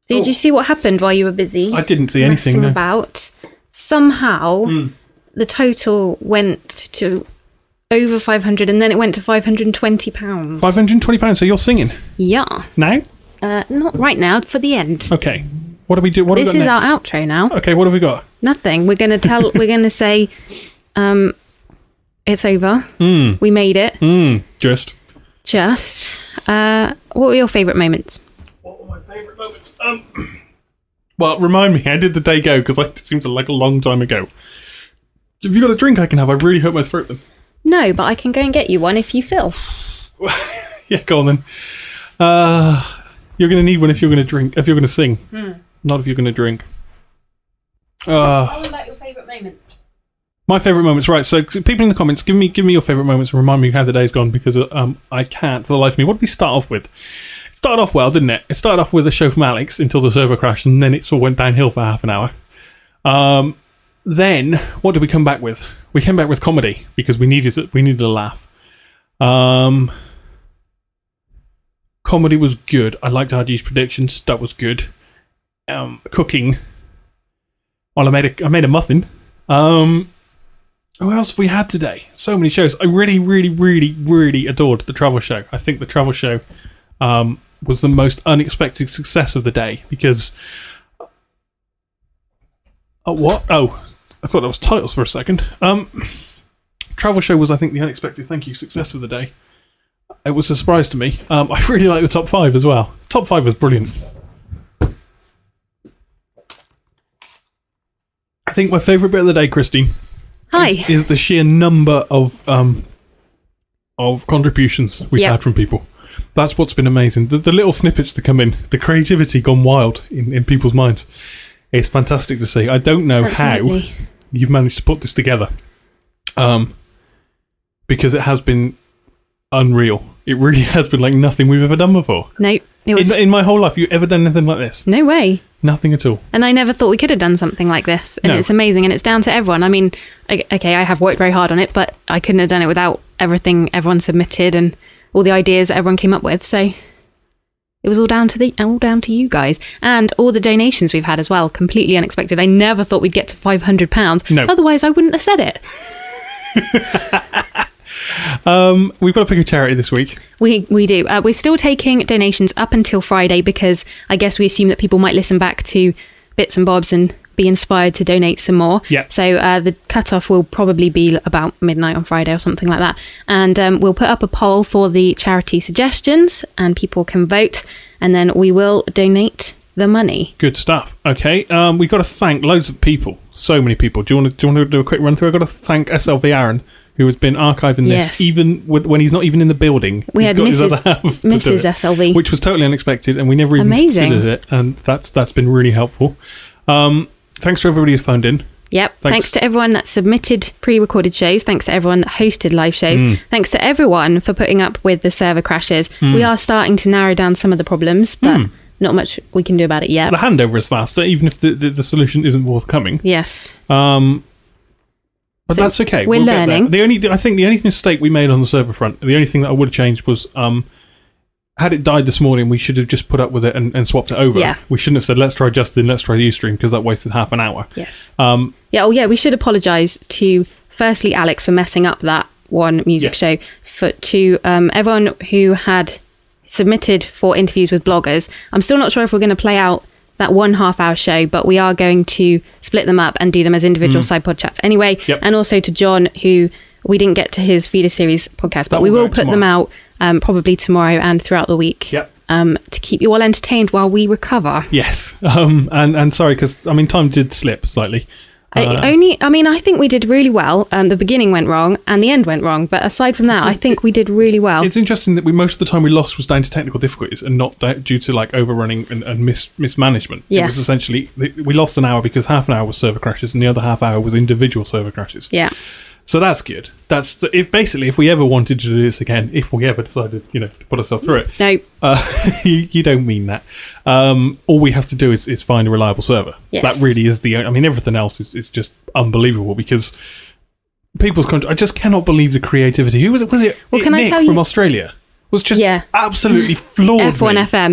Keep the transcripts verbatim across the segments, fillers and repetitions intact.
Did oh. you see what happened while you were busy? I didn't see anything. No. About somehow mm. the total went to over five hundred, and then it went to five hundred and twenty pounds. Five hundred and twenty pounds. So you're singing? Yeah. Now? Uh, not right now. For the end. Okay. What do we do? What this have we got is next? our outro now. Okay. What have we got? Nothing. We're gonna tell. we're gonna say, um, it's over. Mm. We made it. Mm. Just. Just. Uh, what were your favourite moments? What were my favourite moments? Um. Well, remind me. How did the day go? Because it seems like a long time ago. Have you got a drink I can have? I really hurt my throat then. No, but I can go and get you one if you feel. Yeah, go on then. Uh, you're going to need one if you're going to drink. If you're going to sing, hmm. not if you're going to drink. Uh, Tell me about your favourite moments. My favourite moments, right? So, people in the comments, give me give me your favourite moments and remind me how the day's gone, because um, I can't for the life of me. What did we start off with? It started off well, didn't it? It started off with a show from Alex until the server crashed, and then it sort of went downhill for half an hour. Um, then what did we come back with? We came back with comedy because we needed we needed a laugh. Um, comedy was good. I liked R G's predictions. That was good. Um, cooking. Well, I made a I made a muffin. Um, what else have we had today? So many shows. I really, really, really, really adored the travel show. I think the travel show um, was the most unexpected success of the day because. Oh, what? Oh. I thought that was titles for a second. Um, travel show was, I think, the unexpected thank you success of the day. It was a surprise to me. Um, I really like the top five as well. Top five was brilliant. I think my favourite bit of the day, Christine, Hi. Is, is the sheer number of um, of contributions we've yep. had from people. That's what's been amazing. The, the little snippets that come in, the creativity gone wild in, in people's minds. It's fantastic to see. I don't know Absolutely. how you've managed to put this together, um, because it has been unreal. It really has been like nothing we've ever done before. No, it was in, in my whole life. Have you ever done anything like this? No way. Nothing at all. And I never thought we could have done something like this. And No. it's amazing, and it's down to everyone. I mean, okay, I have worked very hard on it, but I couldn't have done it without everything everyone submitted and all the ideas that everyone came up with. So it was all down to the all down to you guys, and all the donations we've had as well. Completely unexpected. I never thought we'd get to five hundred pounds. No. Otherwise, I wouldn't have said it. um, we've got to pick a charity this week. We we do. Uh, we're still taking donations up until Friday because I guess we assume that people might listen back to bits and bobs and be inspired to donate some more. Yeah. So uh, the cutoff will probably be about midnight on Friday or something like that. And um, we'll put up a poll for the charity suggestions and people can vote. And then we will donate the money. Good stuff. Okay. Um, we've got to thank loads of people. So many people. Do you want to do, you want to do a quick run through? I've got to thank S L V Aaron, who has been archiving Yes. this even with, when he's not even in the building. We He's had got his Missus other half to do Missus it, S L V. which was totally unexpected, and we never even Amazing. considered it, and that's that's been really helpful. Um, thanks to everybody who's phoned in. Yep. Thanks. Thanks to everyone that submitted pre-recorded shows. Thanks to everyone that hosted live shows. Mm. Thanks to everyone for putting up with the server crashes. Mm. We are starting to narrow down some of the problems, but Mm. not much we can do about it yet. The handover is faster, even if the, the, the solution isn't forthcoming. Yes. Um, but So that's okay. we're We'll get there. learning. The only, I think, the only mistake we made on the server front, the only thing that I would have changed was, um, had it died this morning, we should have just put up with it and, and swapped it over. Yeah. We shouldn't have said, let's try Justin, let's try Ustream, because that wasted half an hour. Yes. Um, Yeah. Oh, yeah. We should apologise to firstly Alex for messing up that one music Yes. show. For to um, everyone who had submitted for interviews with bloggers. I'm still not sure if we're going to play out that one half hour show, but we are going to split them up and do them as individual Mm. side pod chats anyway. Yep. And also to John, who we didn't get to his feeder series podcast, but That we will will go put them out um, probably tomorrow and throughout the week. Yep. Um, to keep you all entertained while we recover. Yes. Um, and, and sorry, because, I mean, time did slip slightly. I, Uh, only, I mean, I think we did really well. Um, the beginning went wrong and the end went wrong, but aside from that, It's a- I think we did really well. It's interesting that we most of the time we lost was down to technical difficulties and not da- due to like overrunning and, and mis- mismanagement. It Yeah. was essentially we lost an hour because half an hour was server crashes and the other half hour was individual server crashes. Yeah. So that's good. That's if basically if we ever wanted to do this again, if we ever decided, you know, to put ourselves through it. No. Uh, you, you don't mean that. Um, all we have to do is, is find a reliable server. Yes. That really is the. I mean, everything else is, is just unbelievable because people's. Con- I just cannot believe the creativity. Who was it? Was it? Well, can I Nick tell from you- Australia? Was just Yeah. absolutely floored. F one me. F M.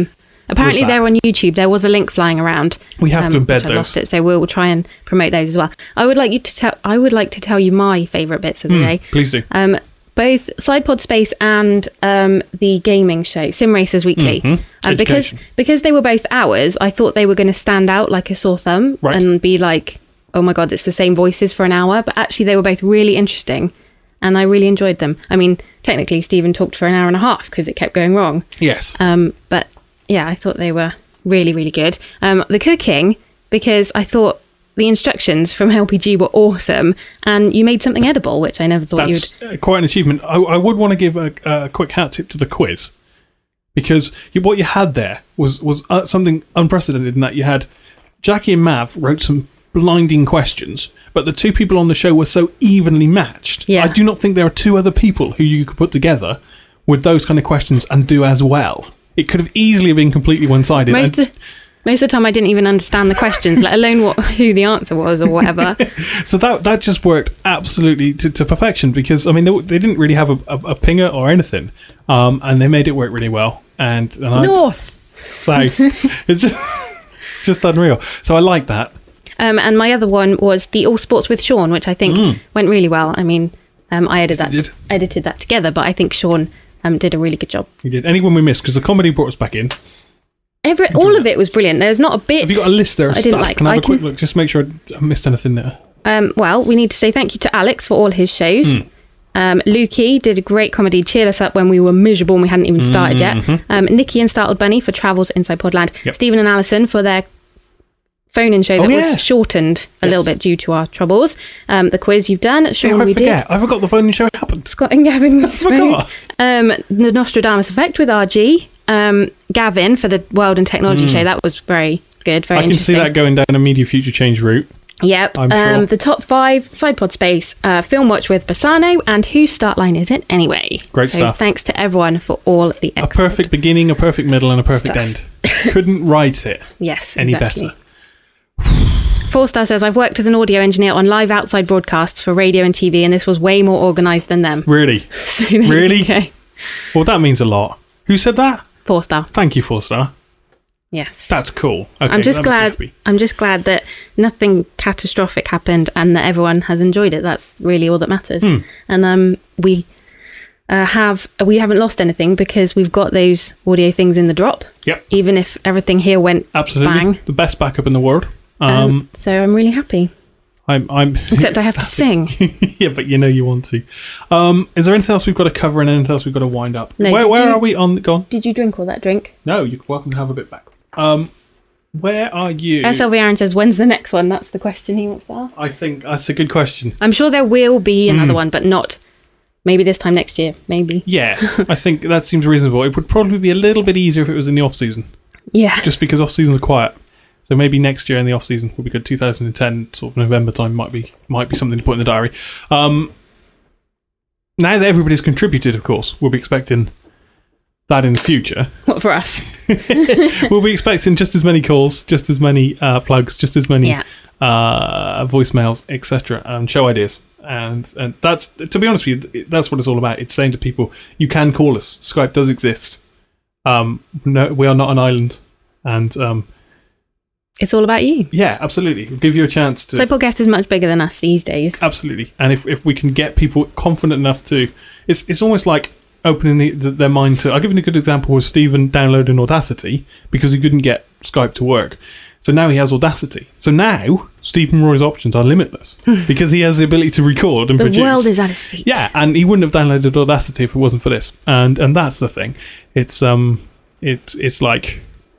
Apparently with that. they're on YouTube. There was a link flying around. We have to um, embed which I those. lost it, so we'll try and promote those as well. I would like you to tell. I would like to tell you my favourite bits of the Hmm, day. please do. Um, both SidePod Space and um, the gaming show, Sim Racers Weekly. Mhm. Um, because Education. because they were both hours, I thought they were going to stand out like a sore thumb Right. and be like, oh my God, it's the same voices for an hour. But actually, they were both really interesting and I really enjoyed them. I mean, technically, Stephen talked for an hour and a half because it kept going wrong. Yes. Um, but yeah, I thought they were really, really good. Um, the cooking, because I thought the instructions from L P G were awesome and you made something edible, which I never thought you would. That's uh, quite an achievement. I, I would want to give a, a quick hat tip to the quiz, because you, what you had there was was uh, something unprecedented in that you had Jackie and Mav wrote some blinding questions, but the two people on the show were so evenly matched. Yeah. I do not think there are two other people who you could put together with those kind of questions and do as well. It could have easily been completely one-sided. Most and- of, most of the time, I didn't even understand the questions, let alone what who the answer was or whatever. So that that just worked absolutely to, to perfection, because I mean they, they didn't really have a, a, a pinger or anything, um, and they made it work really well. And, and I, North. south, it's just just unreal. So I like that. Um, and my other one was the All Sports with Sean, which I think Mm. went really well. I mean, um, I edited Yes, it that, edited that together, but I think Sean um, did a really good job. You did. Anyone we missed, because the comedy brought us back in. Every, all of it was brilliant. There's not a bit. Have you got a list there of I didn't stuff? like. Can I have I a quick can- look? Just make sure I missed anything there. Um, well, we need to say thank you to Alex for all his shows. Mm. Um, Lukey did a great comedy, cheered us up when we were miserable and we hadn't even started Mhm. yet. Um, Nikki and Startled Bunny for Travels Inside Podland. Yep. Stephen and Alison for their phone-in show Oh, that yeah. was shortened a Yes. little bit due to our troubles. Um, the quiz you've done, Sean, Yeah, I we forget. did. I forgot the phone show happened. Scott and Gavin with I forgot. um, the Nostradamus Effect with R G. Um, Gavin for the World and Technology show. That was very good, very Hmm. I can see interesting. that going down a media future change route. Yep. I'm um, sure. The top five, SidePod Space, uh, Film Watch with Bassano, and whose start line is it anyway? Great so stuff. Thanks to everyone for all the A excellent. perfect beginning, a perfect middle, and a perfect Stuff. end. Couldn't write it Yes, any exactly. better. Four Star says, I've worked as an audio engineer on live outside broadcasts for radio and T V, and this was way more organised than them. Really? So there you Really? go. Well, that means a lot. Who said that? Four Star. Thank you, Four Star. Yes. That's cool. Okay, I'm just that makes me glad. happy. I'm just glad that nothing catastrophic happened and that everyone has enjoyed it. That's really all that matters. Hmm. And um, we uh, have we haven't lost anything because we've got those audio things in the drop. Yep, Even if everything here went absolutely. bang. The best backup in the world. Um, Um, so I'm really happy. I'm, I'm. Except I have to sing. Yeah, but you know you want to. Um, is there anything else we've got to cover and anything else we've got to wind up? No, where did where you- are we on? Go on. Did you drink all that drink? No, you're welcome to have a bit back. Um, where are you? S L V Aaron says, when's the next one? That's the question he wants to ask. I think that's a good question. I'm sure there will be Hmm. another one, but not maybe this time next year. Maybe. Yeah, I think that seems reasonable. It would probably be a little bit easier if it was in the off season, Yeah. just because off season's quiet. So maybe next year in the off season will be good. two thousand ten, sort of November time, might be might be something to put in the diary. Um, now that everybody's contributed, of course, we'll be expecting that in the future. What for us? We'll be expecting just as many calls, just as many uh, plugs, just as many Yeah. uh, voicemails, et cetera, and show ideas. And and that's, to be honest with you, that's what it's all about. It's saying to people, you can call us. Skype does exist. Um, no, we are not an island, and um, It's all about you. yeah, absolutely, we'll give you a chance to. So podcast is much bigger than us these days. Absolutely, and if, if we can get people confident enough to, it's it's almost like opening the, the, their mind to. I'll give you a good example with Stephen downloading Audacity because he couldn't get Skype to work, so now he has Audacity. So now Stephen Roy's options are limitless because he has the ability to record and The produce. world is at his feet. Yeah, and he wouldn't have downloaded Audacity if it wasn't for this, and and that's the thing. It's um, it's it's like.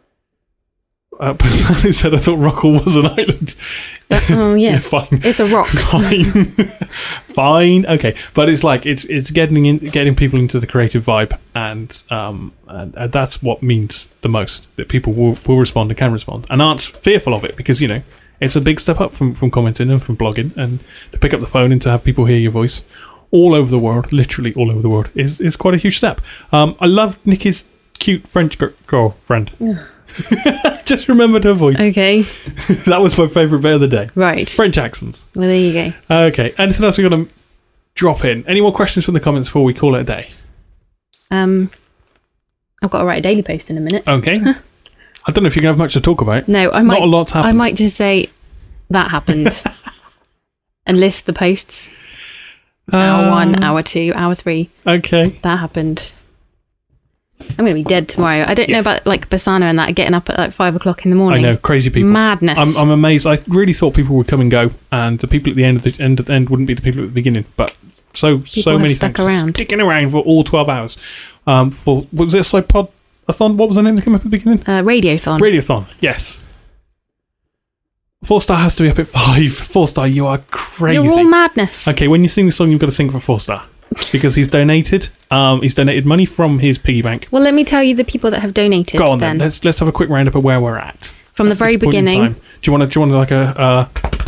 Uh, who said I thought Rockall was an island? Oh yeah. Yeah, fine. It's a rock. Fine, fine, okay. But it's like it's it's getting in, getting people into the creative vibe, and um, and, and that's what means the most. That people will, will respond and can respond, and aren't fearful of it because you know it's a big step up from from commenting and from blogging, and to pick up the phone and to have people hear your voice all over the world, literally all over the world, is is quite a huge step. Um, I love Nikki's cute French gir- girlfriend. Just remembered her voice. Okay. That was my favourite bit of the day. Right. French accents. Well, there you go. Okay. Anything else we're going to drop in? Any more questions from the comments before we call it a day? Um, I've got to write a daily post in a minute. Okay. I don't know if you're going to have much to talk about. No, I might. Not a lot's happened. I might just say that happened and list the posts. Hour Um, one, hour two, hour three. Okay. That happened. I'm going to be dead tomorrow. I don't Yeah. know about like Bassano and that getting up at like five o'clock in the I morning. know, crazy people. Madness. I'm, I'm amazed. I really thought people would come and go, and the people at the end of the end at the end wouldn't be the people at the beginning. But so so have many stuck thanks for around. sticking around for all twelve hours. Um, for what was it a Cypod a thon? What was the name that came up at the beginning? uh, Radiothon. Radiothon. Yes. Four Star has to be up at five. Four Star, you are crazy. You're all madness. Okay, when you sing the song, you've got to sing for Four Star because he's donated. Um, he's donated money from his piggy bank. Well, let me tell you the people that have donated. Go on then. then. Let's let's have a quick roundup of where we're at. From the at very this point in beginning. time. Do you want to? Do you want to like a? Uh,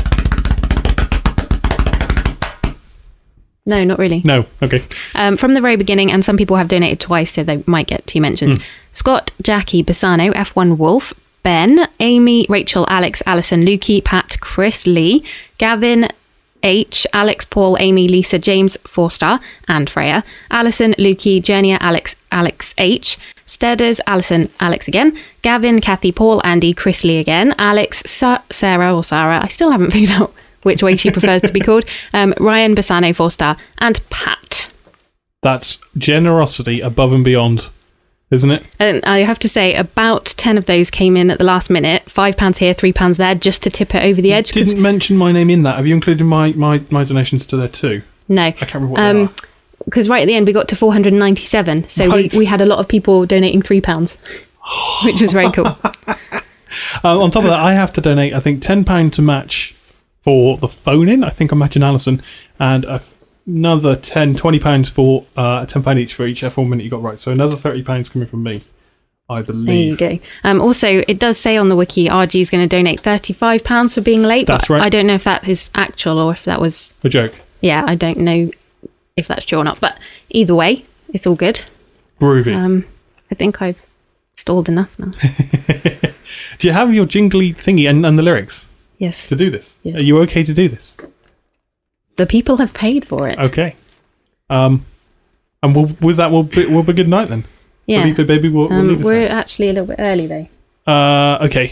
No, not really. no. Okay. Um, from the very beginning, and some people have donated twice, so they might get two mentions. Hmm. Scott, Jackie, Bassano, F one Wolf, Ben, Amy, Rachel, Alex, Alison, Lukey, Pat, Chris, Lee, Gavin, H, Alex, Paul, Amy, Lisa, James, Four Star, and Freya, Alison, Lukey, Jernia, Alex, Alex H, Stedders, Alison, Alex again, Gavin, Kathy, Paul, Andy, Chris Lee again, Alex, Sa- Sarah or Sarah, I still haven't figured out which way she prefers to be called, um, Ryan, Bassano, Four Star, and Pat. That's generosity above and beyond, isn't it? And I have to say, about ten of those came in at the last minute. Five pounds here, three pounds there, just to tip it over the edge. 'cause- Didn't mention my name in that. Have you included my, my, my donations to there too? no, I can't remember what Um, they are. because right at the end we got to four hundred ninety-seven, so Right. we, we had a lot of people donating three pounds, which was very cool. Uh, on top of that, I have to donate, I think, ten pounds to match for the phone-in. I think I'm matching Alison. And another ten, twenty pounds for uh, ten pounds each for each F one minute you got right. So another thirty pounds coming from me, I believe. There you go. Um, also, it does say on the wiki, R G is going to donate thirty-five pounds for being late. That's but right. I don't know if that is actual or if that was... A joke. Yeah, I don't know if that's true or not. But either way, it's all good. Groovy. Um, I think I've stalled enough now. Do you have your jingly thingy and, and the lyrics Yes. to do this? Yes. Are you okay to do this? The people have paid for it. Okay. Um, and we'll, with that, we'll be, we'll be good night then. Yeah. Believe it, baby. We'll, we'll Um, leave this we're out. actually a little bit early, though. Uh, okay.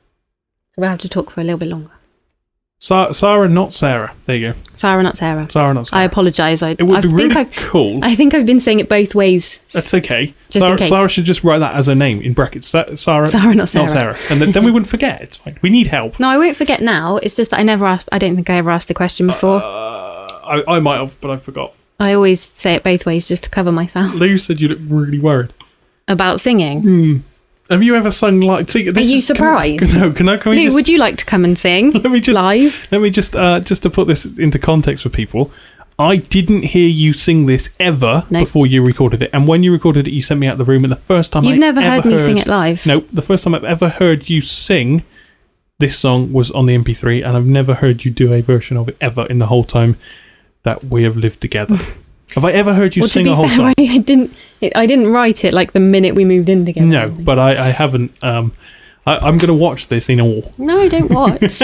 So we'll have to talk for a little bit longer. Sa- Sarah, not Sarah. There you go. Sarah, not Sarah. Sarah, not Sarah. I apologise. I, It would I be think really I've, cool. I think I've been saying it both ways. That's okay. Just in Sarah, case. Sarah should just write that as her name in brackets. Sa- Sarah, Sarah, not Sarah. not Sarah. And then, then we wouldn't forget. It's fine. We need help. No, I won't forget now. It's just that I never asked. I don't think I ever asked the question before. Uh, I, I might have, but I forgot. I always say it both ways just to cover myself. Lou said you look really worried. About singing. Have you ever sung like? See, this Are you is- can- surprised? Can, no, can I? Can we Lou, just, would you like to come and sing let me just live? Let me just uh, just to put this into context for people. I didn't hear you sing this ever No. before you recorded it, and when you recorded it, you sent me out the room. And the first time You've I never ever heard me sing it live. Nope, the first time I've ever heard you sing this song was on the M P three, and I've never heard you do a version of it ever in the whole time that we have lived together. Have I ever heard you Well, to sing be a whole fair, song? I didn't. It, I didn't write it like the minute we moved in together. No, but I, I haven't. Um, I, I'm going to watch this in awe. No, I don't watch.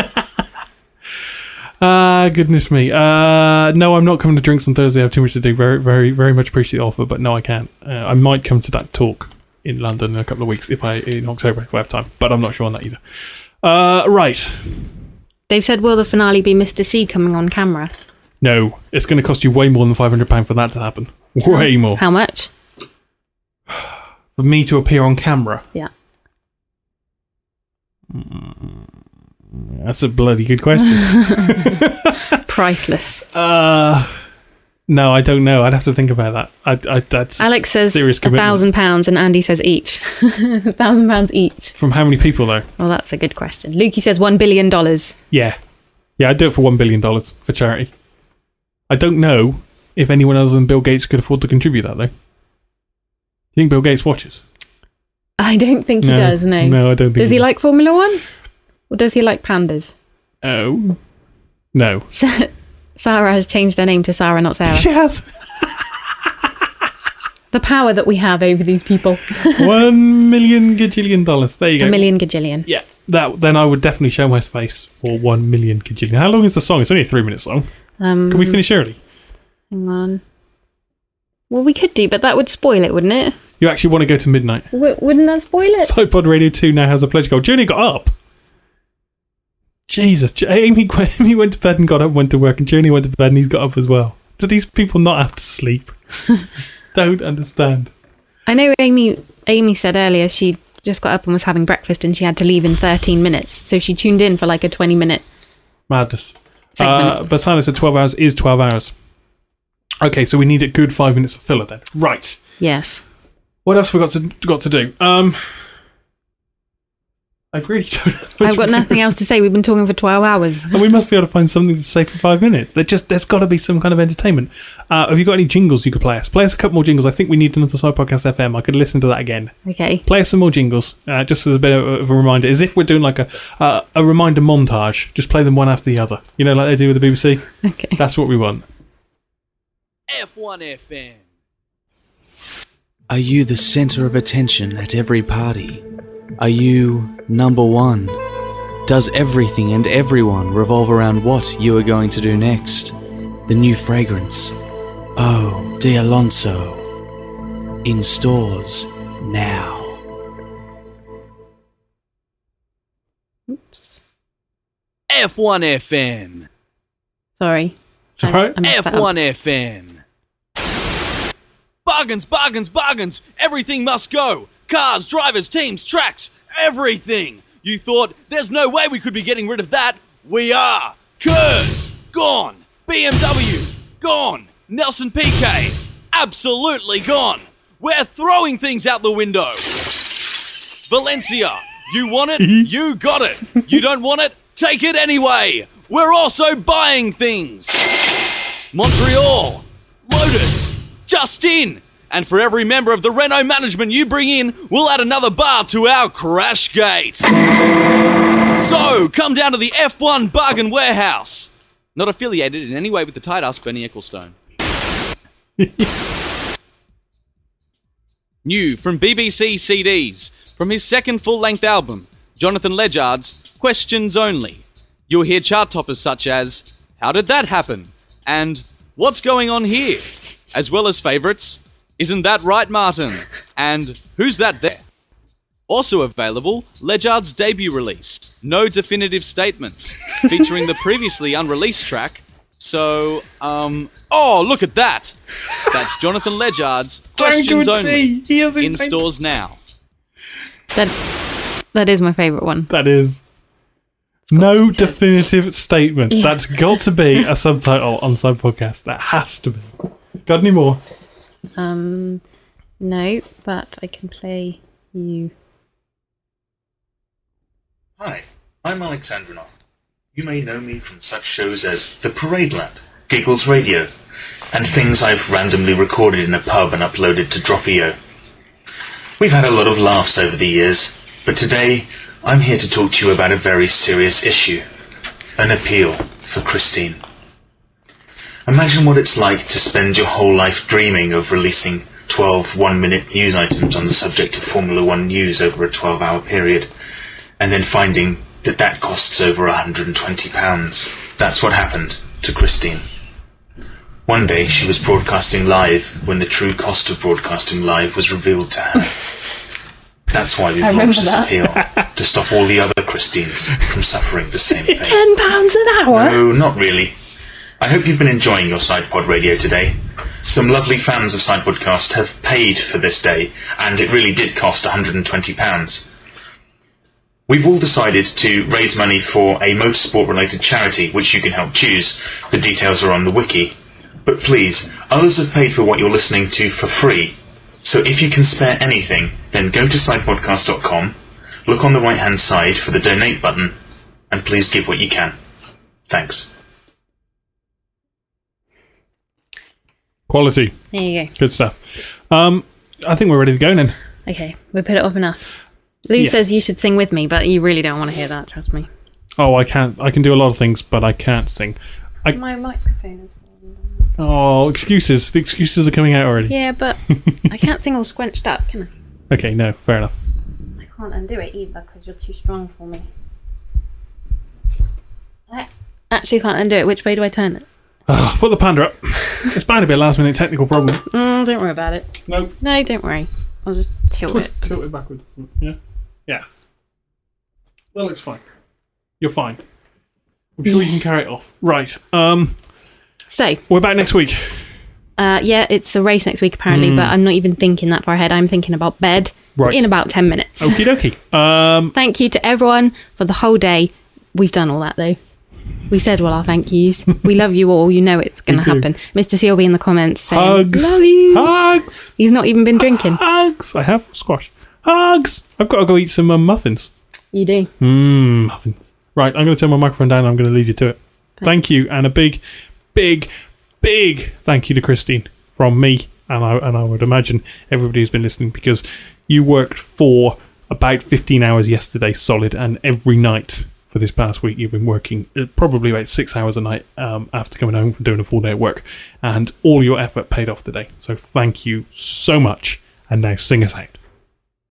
Ah, goodness me. Uh, no, I'm not coming to drinks on Thursday. I have too much to do. Very, very, very much appreciate the offer, but no, I can't. Uh, I might come to that talk in London in a couple of weeks if I in October if I have time, but I'm not sure on that either. Uh, right. They've said, will the finale be Mister C coming on camera? No, it's going to cost you way more than five hundred pounds for that to happen. Way more. How much? For me to appear on camera. Yeah. That's a bloody good question. Priceless. uh, no, I don't know. I'd have to think about that. I, I, that's Alex says serious a commitment. thousand pounds, and Andy says each. A thousand pounds each. From how many people, though? Well, that's a good question. Lukey says one billion dollars. Yeah. Yeah, I'd do it for one billion dollars for charity. I don't know if anyone other than Bill Gates could afford to contribute that, though. You think Bill Gates watches? I don't think he does. No. No, I don't think Does he does. like Formula One, or does he like pandas? Oh. No. Sarah has changed her name to Sarah, not Sarah. She has. The power that we have over these people. One million gajillion dollars. There you go. A million gajillion. Yeah. That. Then I would definitely show my face for one million gajillion. How long is the song? It's only a three minute song. Um, Can we finish early? Hang on. Well, we could do, but that would spoil it, wouldn't it? You actually want to go to midnight. W- wouldn't that spoil it? SciPod Radio two now has a pledge goal. Junie got up. Jesus. Amy, Amy went to bed and got up, went to work, and Junie went to bed and he's got up as well. Do these people not have to sleep? Don't understand. I know Amy Amy said earlier she just got up and was having breakfast and she had to leave in thirteen minutes. So she tuned in for like a twenty minute madness. segment. Uh, but Silas said twelve hours is twelve hours. Okay, so we need a good five minutes of filler then. Right. Yes. What else have we got to got to do? Um, I really don't. I've got nothing else to say. We've been talking for twelve hours. And we must be able to find something to say for five minutes. There just there's got to be some kind of entertainment. Uh, have you got any jingles you could play us? Play us a couple more jingles. I think we need another Side Podcast F M. I could listen to that again. Okay. Play us some more jingles, uh, just as a bit of a reminder. As if we're doing like a uh, a reminder montage. Just play them one after the other. You know, like they do with the B B C. Okay. That's what we want. F one F M. Are you the center of attention at every party? Are you number one? Does everything and everyone revolve around what you are going to do next? The new fragrance, Oh De Alonso, in stores now. Oops. F one F M. Sorry. It's all right. I messed that F one up. F M. Bargains, bargains, bargains. Everything must go. Cars, drivers, teams, tracks, everything. You thought there's no way we could be getting rid of that? We are. Kurz, gone. B M W, gone. Nelson P K, absolutely gone. We're throwing things out the window. Valencia, you want it? You got it. You don't want it? Take it anyway. We're also buying things. Montreal, Lotus, just in. And for every member of the Renault management you bring in, we'll add another bar to our crash gate. So, come down to the F one Bargain Warehouse. Not affiliated in any way with the tight ass Bernie Ecclestone. New from B B C C Ds, from his second full-length album, Jonathan Ledgard's Questions Only. You'll hear chart toppers such as, How Did That Happen? And What's Going On Here? As well as favourites, Isn't That Right, Martin? And Who's That There? Also available, Ledgard's debut release, No Definitive Statements, featuring the previously unreleased track, So, um, oh, look at that! That's Jonathan Ledgard's Questions Only, in stores now. That, that is my favourite one. That is. No definitive statements. Yeah. That's got to be a subtitle on Side Podcast. That has to be. Got any more? Um, no, but I can play you. Hi, I'm Alexandrinov. You may know me from such shows as The Paradeland, Giggles Radio, and things I've randomly recorded in a pub and uploaded to Dropio. We've had a lot of laughs over the years, but today I'm here to talk to you about a very serious issue, an appeal for Christine. Imagine what it's like to spend your whole life dreaming of releasing twelve one-minute news items on the subject of Formula One news over a twelve-hour period, and then finding that that costs over one hundred twenty pounds. That's what happened to Christine. One day she was broadcasting live when the true cost of broadcasting live was revealed to her. That's why we've launched this appeal, to stop all the other Christines from suffering the same fate. Ten pounds an hour? No, not really. I hope you've been enjoying your SidePod radio today. Some lovely fans of SidePodcast have paid for this day, and it really did cost one hundred twenty pounds. We've all decided to raise money for a motorsport-related charity, which you can help choose. The details are on the wiki. But please, others have paid for what you're listening to for free. So if you can spare anything, then go to sidepodcast dot com, look on the right-hand side for the donate button, and please give what you can. Thanks. Quality. There you go. Good stuff. Um, I think we're ready to go then. Okay, we put it up enough. Lou Yeah. says you should sing with me, but you really don't want to hear that, trust me. Oh, I can't. I can do a lot of things, but I can't sing. I- My microphone is falling down. Oh, excuses. The excuses are coming out already. Yeah, but I can't sing all squenched up, can I? Okay, no, fair enough. I can't undo it either because you're too strong for me. I actually can't undo it. Which way do I turn it? Oh, put the panda up. It's bound to be a last minute technical problem. Mm, don't worry about it. No. No, don't worry. I'll just tilt Twist, it. tilt it backwards. Yeah? Yeah. That looks fine. You're fine. I'm sure you can carry it off. Right. Um, So, we're back next week. uh, yeah, it's a race next week apparently, but I'm not even thinking that far ahead. I'm thinking about bed Right. in about ten minutes. Okie dokie. Um, Thank you to everyone for the whole day. We've done all that though. We said all our thank yous. We love you all. You know it's going We to do. happen. Mister C will be in the comments saying, hugs. love you. Hugs. He's not even been drinking. Hugs. I have squash. Hugs. I've got to go eat some um, muffins. You do. Mmm, muffins. Right, I'm going to turn my microphone down and I'm going to leave you to it. Thank you, and a big, big, big thank you to Christine from me, and I and I would imagine everybody who's been listening, because you worked for about fifteen hours yesterday solid, and every night for this past week you've been working uh, probably about six hours a night um, after coming home from doing a full day at work, and all your effort paid off today. So thank you so much, and now sing us out.